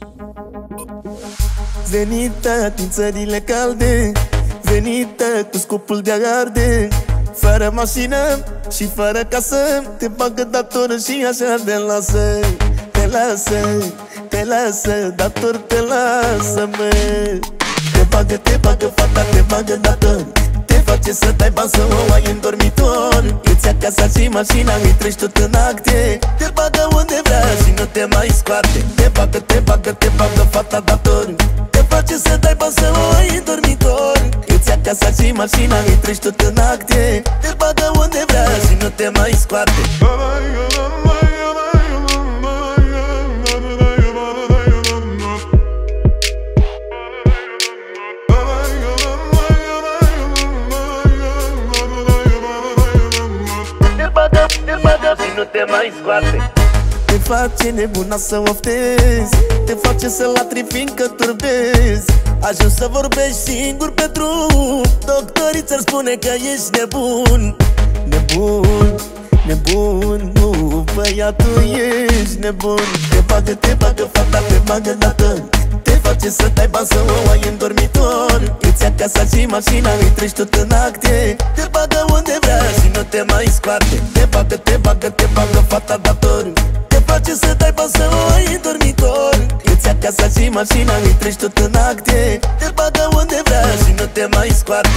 Venită din țările calde, venită cu scopul de a arde, fără mașină și fără casă, te bagă datoră și așa te lasă. Te lasă, te lasă, dator te lasă, mă. Te bagă fata, te bagă dator, te face să dai bani să o ai în dormitor. Îți ia casa și mașina, îi treci tot în acte, te bagă unde vrea și nu te mai scoate. Te bagă fata dator, te face să dai bani să o ai în dormitor. Îți ia casa și mașina, îi treci tot în acte, te bagă unde vrea și nu te mai scoate. Te bagă și nu te mai scoate. Te face nebuna să oftezi, te face să latri fiindcă turbezi. Ajungi să vorbești singur pe drum, doctorii ți-ar spune că ești nebun. Nebun, nu, băiatul, ești nebun. Te bagă fata, te bagă dată, te face să dai bani să o ai în dormitor. Îți ia casa și mașina, îi treci tot în acte, te bagă unde vrea și nu te mai scoate. Te bagă fata dator, te face să dai bani să o ai în dormitor. Îți ia casa și mașina, îi treci tot în acte, te bagă unde vrea și nu te mai scoate.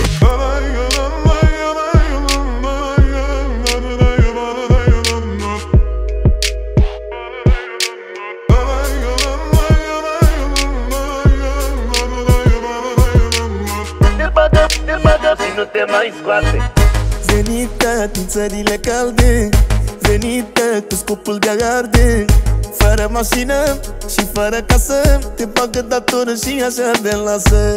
Te bagă și nu te mai scoate. Venită din țările calde, venită cu scopul de a arde, fără mașină și fără casă, te bagă datoră și așa te lasă.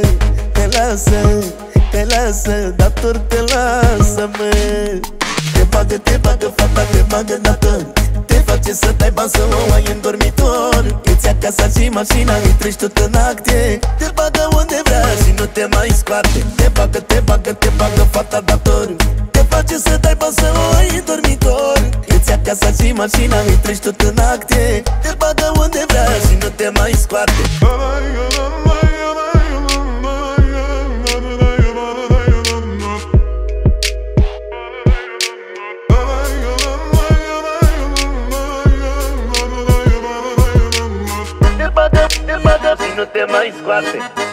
Te lasă, dator te lasă, mă. Te bagă fata, te bagă dator, te face să dai bani să o ai în dormitor. Îți ia casa și mașina, îi treci tot în acte, te bagă unde vrea și nu te mai scoate. Te bagă fata dator, te face să dai bani să o ai în dormitor. Îți ia casa și mașina, îi treci tot în acte, te bagă unde vrea și nu te mai scoate. Te bagă și nu te mai scoate.